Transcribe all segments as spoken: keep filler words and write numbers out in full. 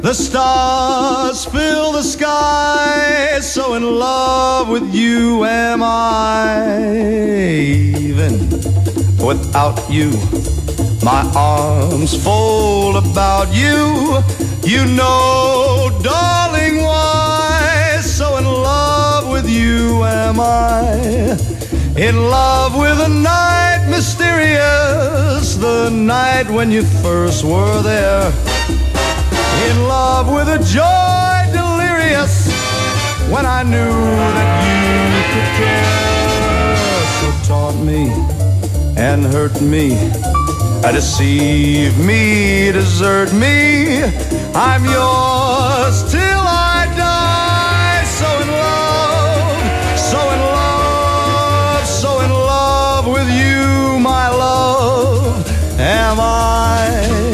The stars fill the sky, so in love with you am I. Even without you, my arms fold about you. You know, darling, why? So in love with you am I. In love with a night mysterious, the night when you first were there. In love with a joy delirious, when I knew that you could care. So taunt me and hurt me, deceive me, desert me. I'm yours till I die. So in love, so in love, so in love with you, my love, am I.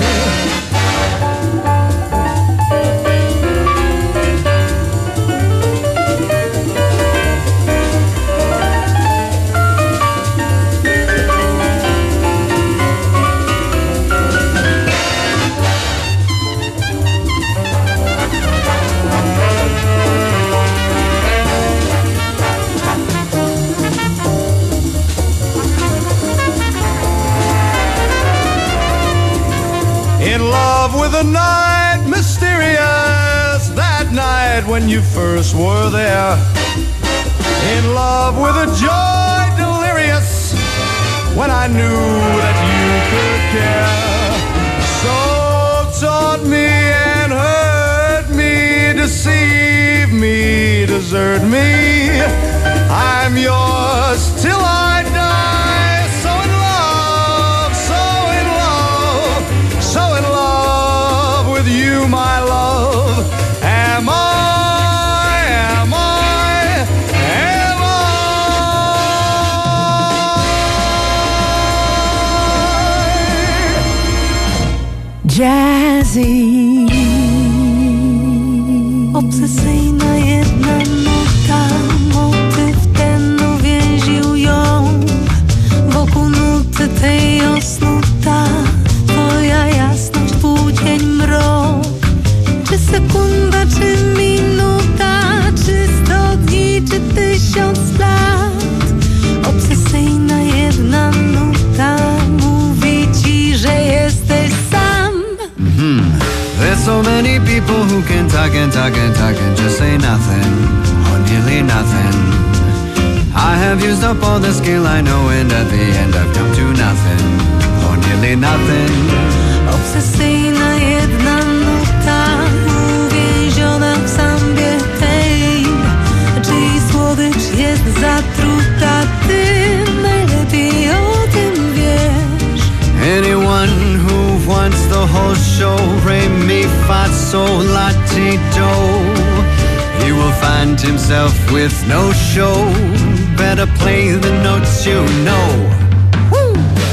In love with a night mysterious, that night when you first were there. In love with a joy delirious, when I knew that you could care. So taunt me and hurt me, deceive me, desert me. I'm yours till I die. So in love, so in love, so in love with you, my love, am I, am I, am I. Jazzy, obsesyjna jedna nuta, motyw ten uwięził ją wokół nuty tej osnuta. Twoja jasność, półcień, mrok. Czy sekunda, czy minuta, czy sto dni, czy tysiąc lat. Obsesyjna jedna nuta mówi ci, że jesteś sam. Mm-hmm. There's so many people who can talk and talk and talk and just say nothing, or nearly nothing. I have used up all the skill I know, and at the end I've come to nothing, or nearly nothing. Obsesyjna jedna nuta, uwięziona w sambie tej, czyj słodycz jest zatruta, ty najlepiej o tym wiesz. Anyone who wants the whole show, re mi fa sol la ti do, he will find himself with no show. Better play the notes you know. Woo!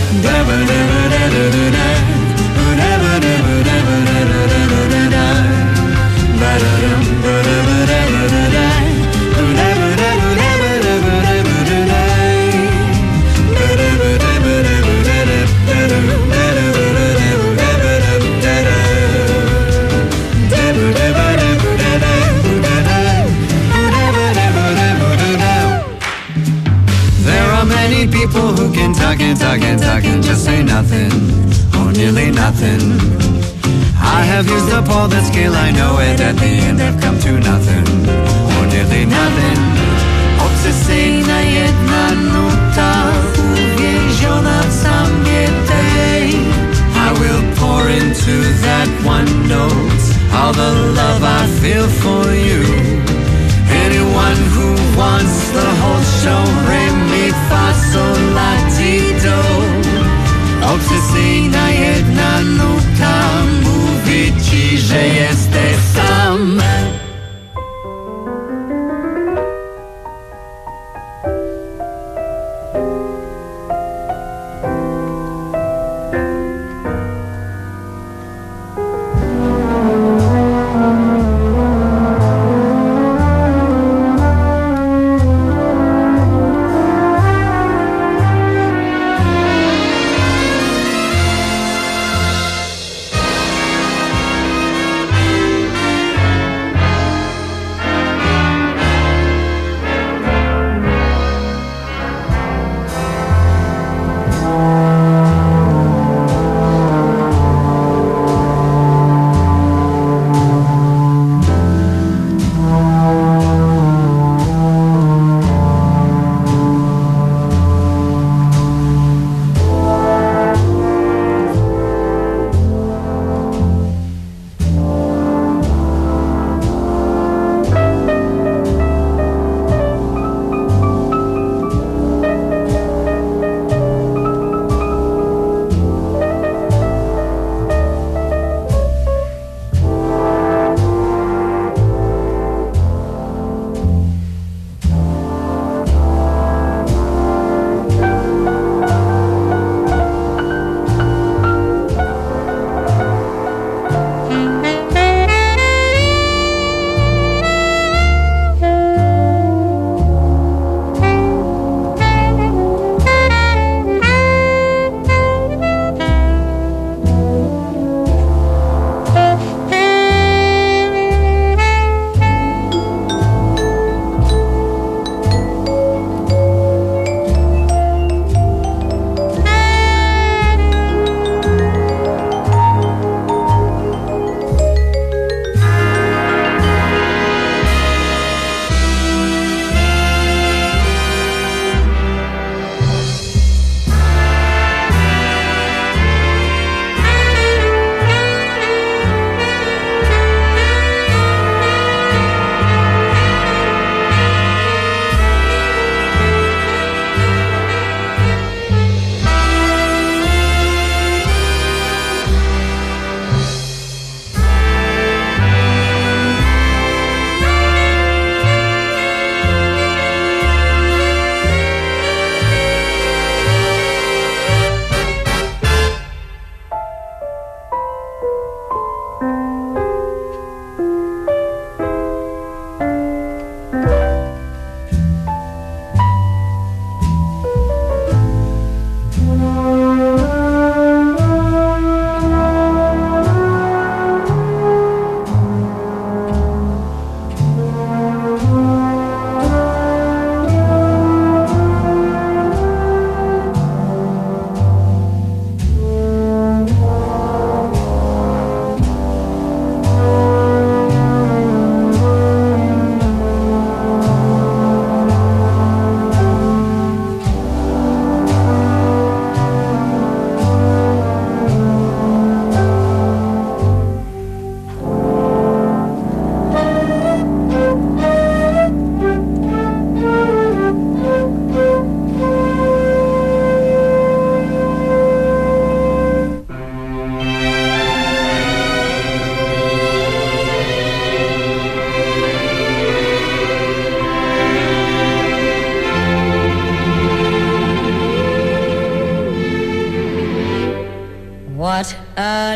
People who can talk and talk and talk and just say nothing, or nearly nothing. I have used up all the skill I know, and at the end I've come to nothing, or nearly nothing. Obsesyjna jedna nuta, uwięziona w sambie tej. I will pour into that one note all the love I feel for you. Anyone who wants the whole show, re mi fa sol la ti do. Obsesyjna jedna nuta mówi ci, że jesteś sam.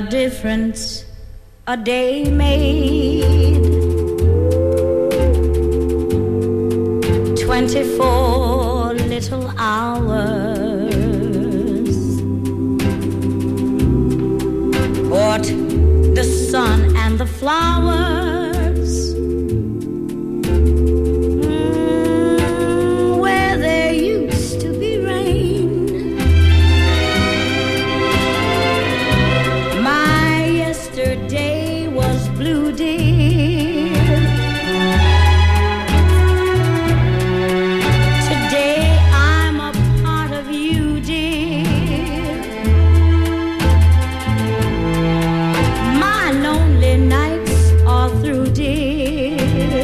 difference a day made. Twenty-four little hours brought the sun and the flowers mm, where there used to be rain. My yesterday was blue, dear. Today I'm a part of you, dear. My lonely nights are through, dear.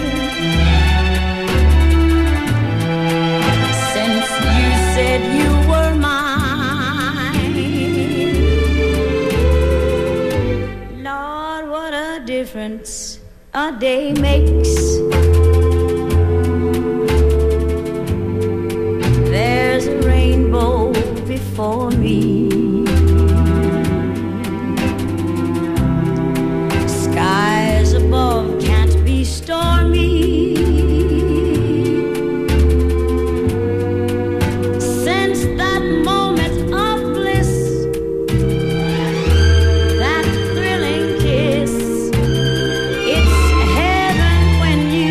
Since you said you were mine, Lord, what a difference a day makes. There's a rainbow before me. Skies above can't be stormy. Since that moment of bliss, that thrilling kiss, it's heaven when you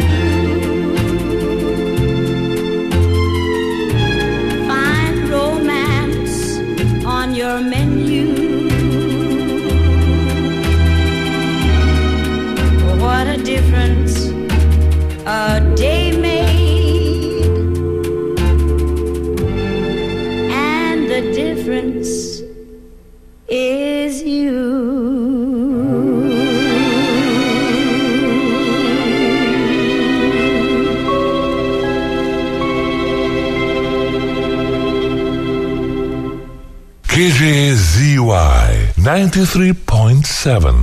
find romance on your menu. What a difference a day made, and the difference is you. K J Z Y ninety-three point seven.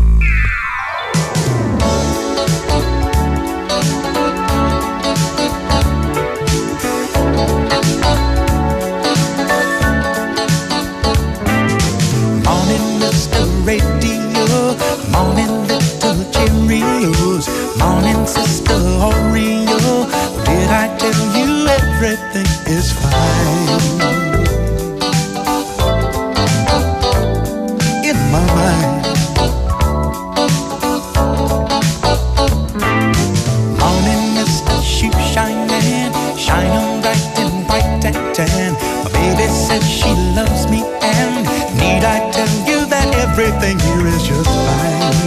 Morning, Mister Radio. Morning, little Cheerios. Morning, Sister Oreo. Did I tell you everything is fine? In my mind. Morning, Mister Shoe Shining. Shine on bright and white and tan. My baby says she loves me, and need I tell you that everything here is just fine?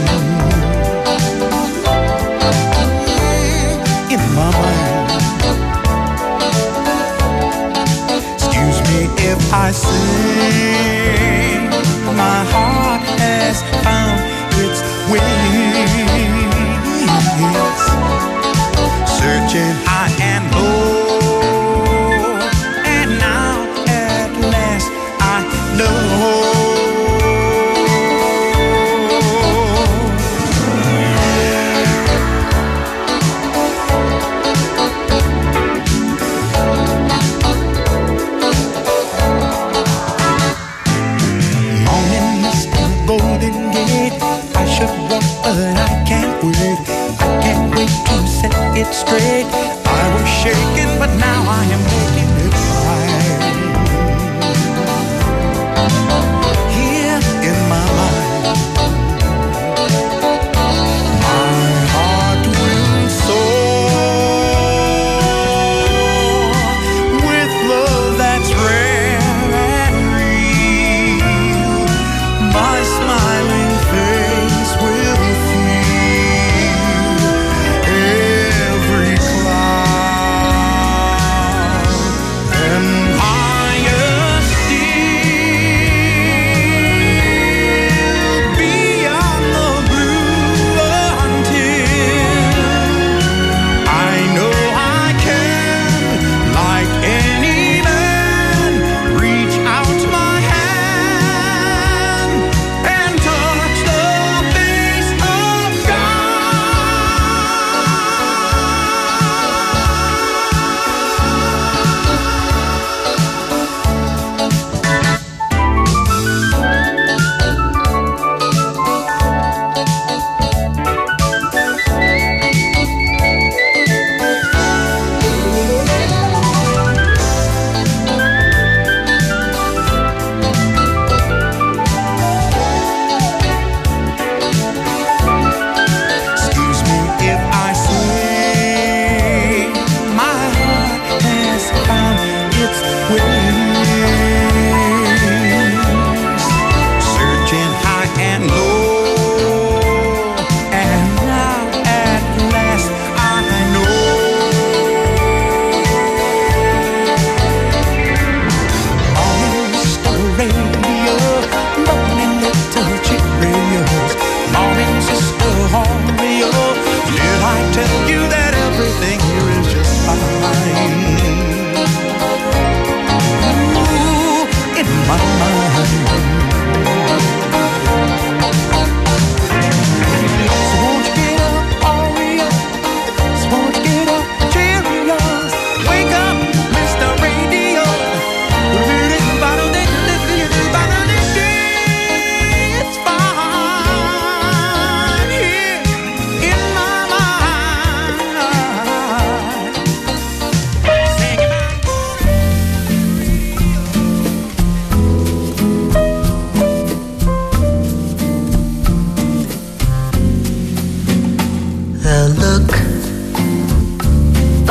In my mind. Excuse me if I say my heart has found its wings, searching high and low, and now at last I know. Morning, Mister Golden Gate. I should walk, but I can't wait. I can't wait to set it straight. I was shaking, but now I am making it right. Here in my mind, my heart will soar with love that's rare and real. My smiling face will feel every cloud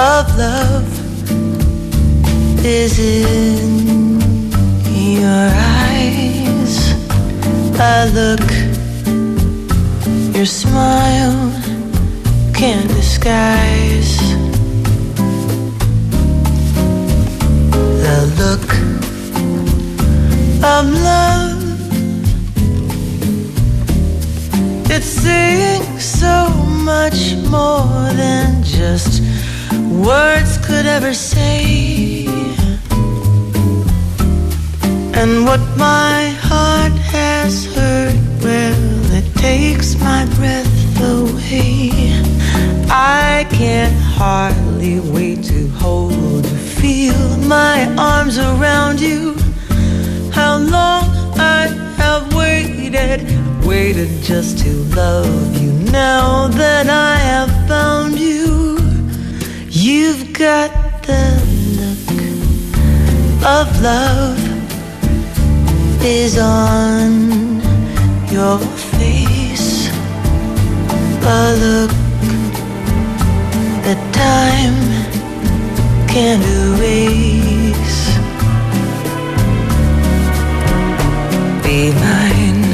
of love is in your eyes. I look, your smile can't disguise the look of love. It's saying so much more than just words could ever say. And what my heart has heard, well, it takes my breath away. I can't hardly wait to hold you, feel my arms around you. How long I have waited, waited just to love you. Now that I have found you, you've got the look of love is on your face, a look that time can't erase. Be mine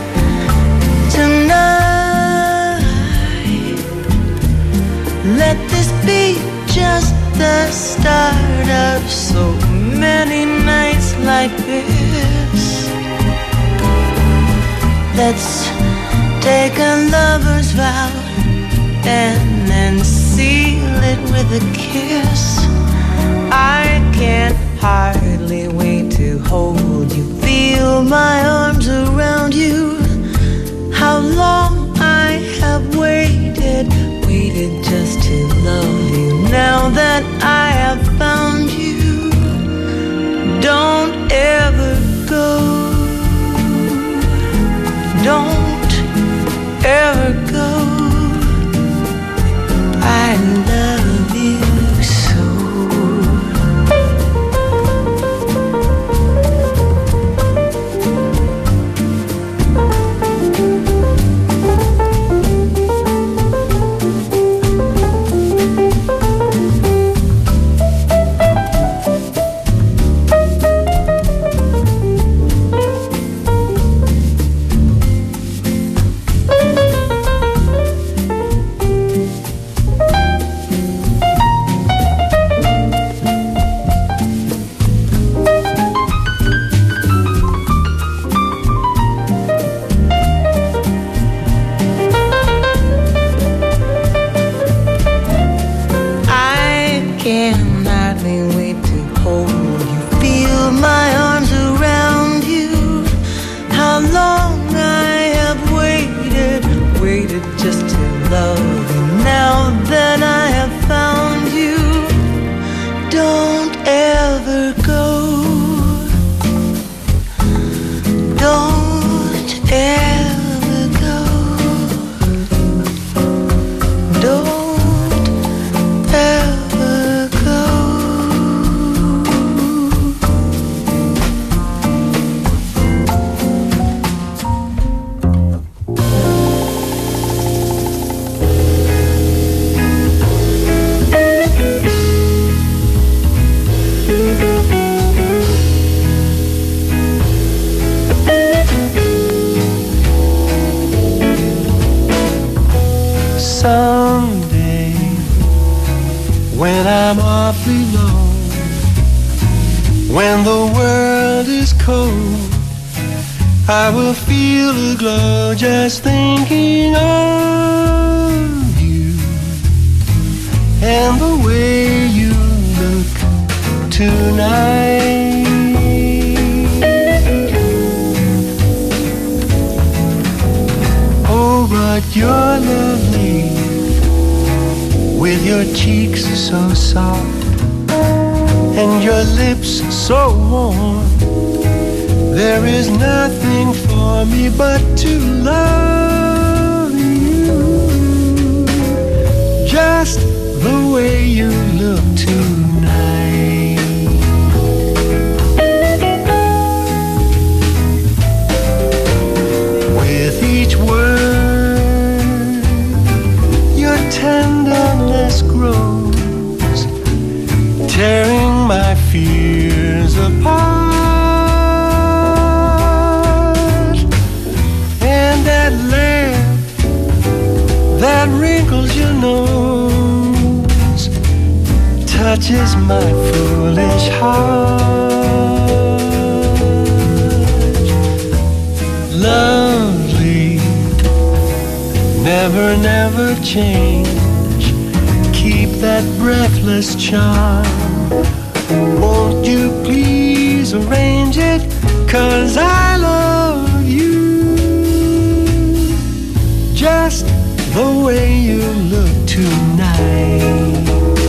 tonight. Let this be just the start of so many nights like this. Let's take a lover's vow and then seal it with a kiss. I can't hardly wait to hold you, feel my arms around you. How long I have waited, waited just to love you. Now that I have found you, don't ever go. Don't ever go. I love you so. Someday, when I'm awfully low, when the world is cold, I will feel a glow just thinking of you and the way you look tonight. Oh, but you're lovely, with your cheeks so soft and your lips so warm. There is nothing for me but to love you, just the way you look tonight. With each word, your tenderness grows, tearing my fears apart. And that laugh that wrinkles your nose touches my foolish heart. Lovely, never, never change. Keep that breathless charm. Won't you please arrange it? 'Cause I love you just the way you look tonight.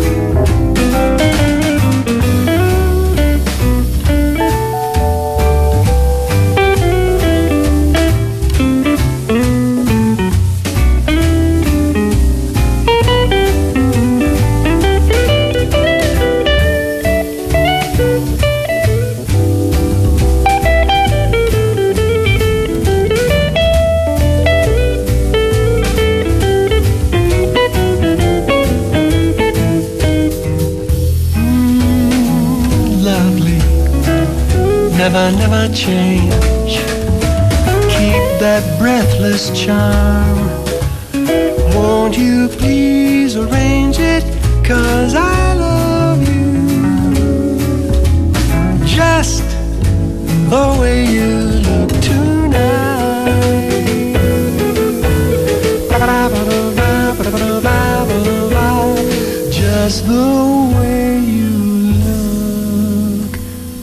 Never, never change. Keep that breathless charm. Won't you please arrange it? 'Cause I love you just the way you look tonight. Just the way you look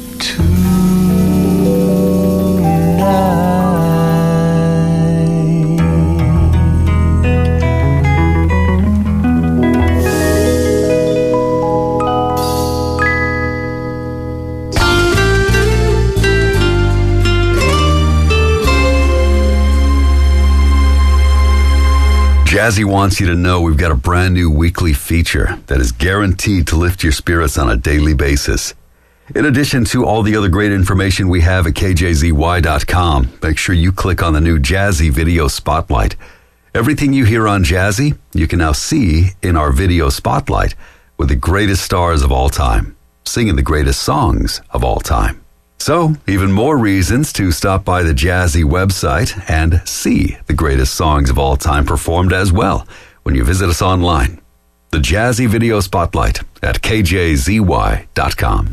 Jazzy wants you to know we've got a brand new weekly feature that is guaranteed to lift your spirits on a daily basis. In addition to all the other great information we have at K J Z Y dot com, make sure you click on the new Jazzy Video Spotlight. Everything you hear on Jazzy, you can now see in our Video Spotlight with the greatest stars of all time, singing the greatest songs of all time. So, even more reasons to stop by the Jazzy website and see the greatest songs of all time performed as well when you visit us online. The Jazzy Video Spotlight at K J Z Y dot com.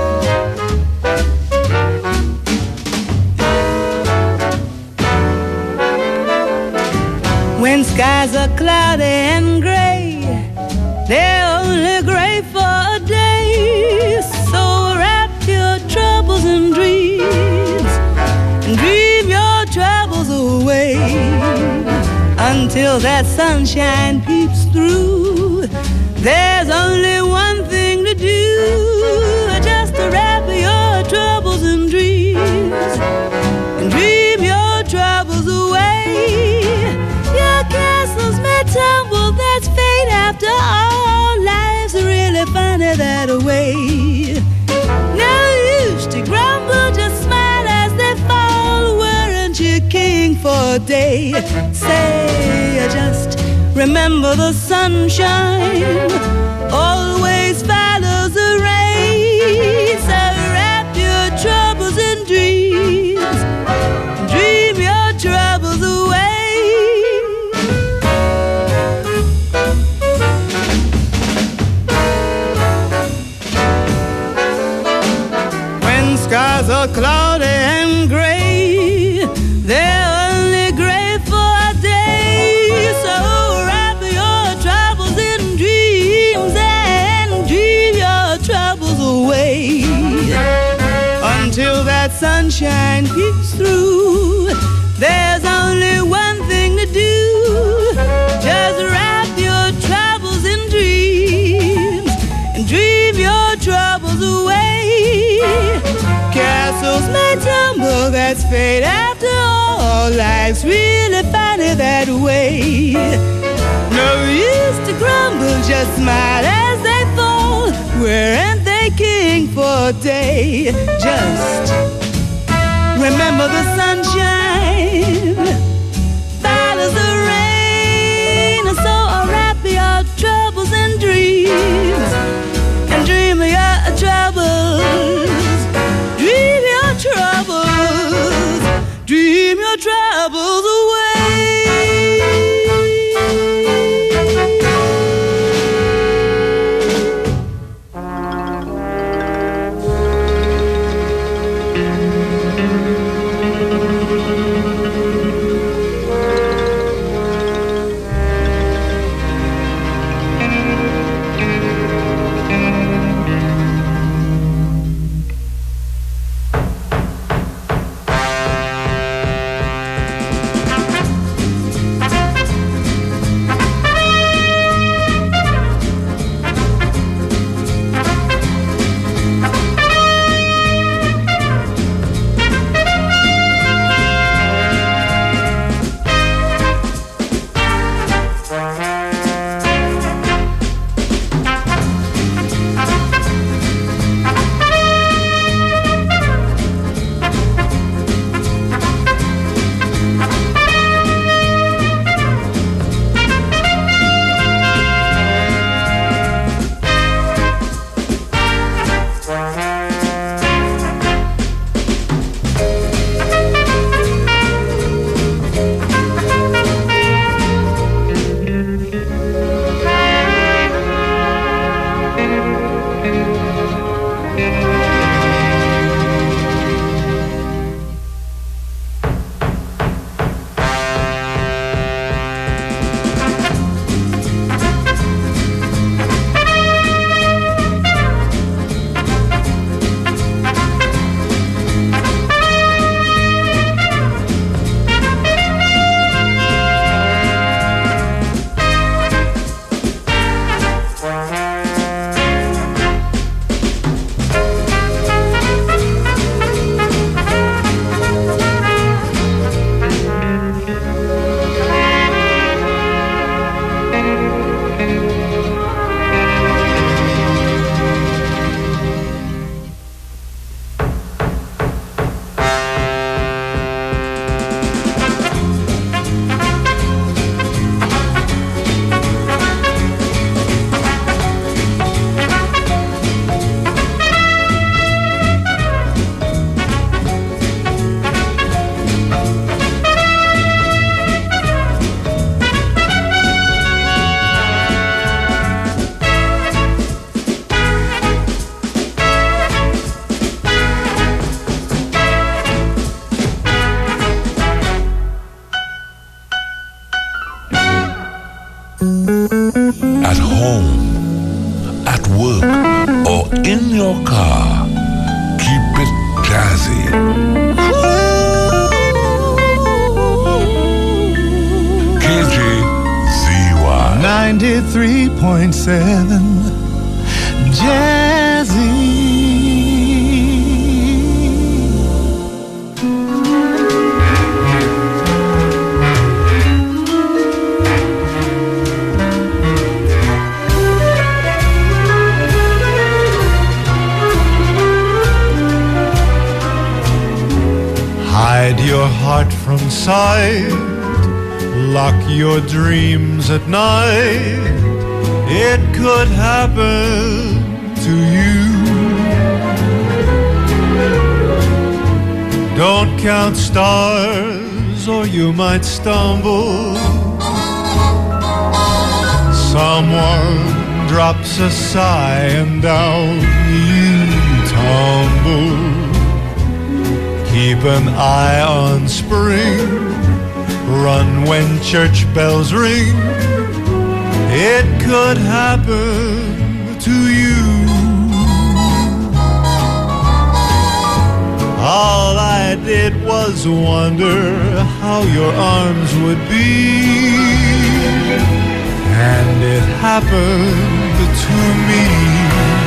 When skies are cloudy and gray, they're only gray for a day. So wrap your troubles in dreams and dream your troubles away until that sunshine peeps through. There's only one thing to do, just to wrap your troubles in dreams and dream your troubles away. Your castles may tumble, that's fate after all. Life's really funny that way. No use to grumble, just smile as they fall. Weren't you king for a day? Say, just remember the sunshine always follows the rain. So wrap your troubles in dreams, dream your troubles away. Skies are cloudy and gray, they're only gray for a day. So wrap your troubles in dreams and dream your troubles away until that sunshine peeks through. There's only one thing to do, just wrap your troubles in dreams and dream your troubles away. Castles may tumble, that's fate after all. Life's really funny that way. No use to grumble, just smile as they fall. Weren't they king for a day? Just remember the sunshine follows the rain. So wrap your troubles in dreams and dream of your troubles away. At home, at work, or in your car, keep it jazzy. K J Z Y ninety-three point seven Jazzy. Hide your heart from sight, lock your dreams at night. It could happen to you. Don't count stars or you might stumble. Someone drops a sigh and down you tumble. Keep an eye on spring, run when church bells ring. It could happen to you. All I did was wonder how your arms would be, and it happened to me.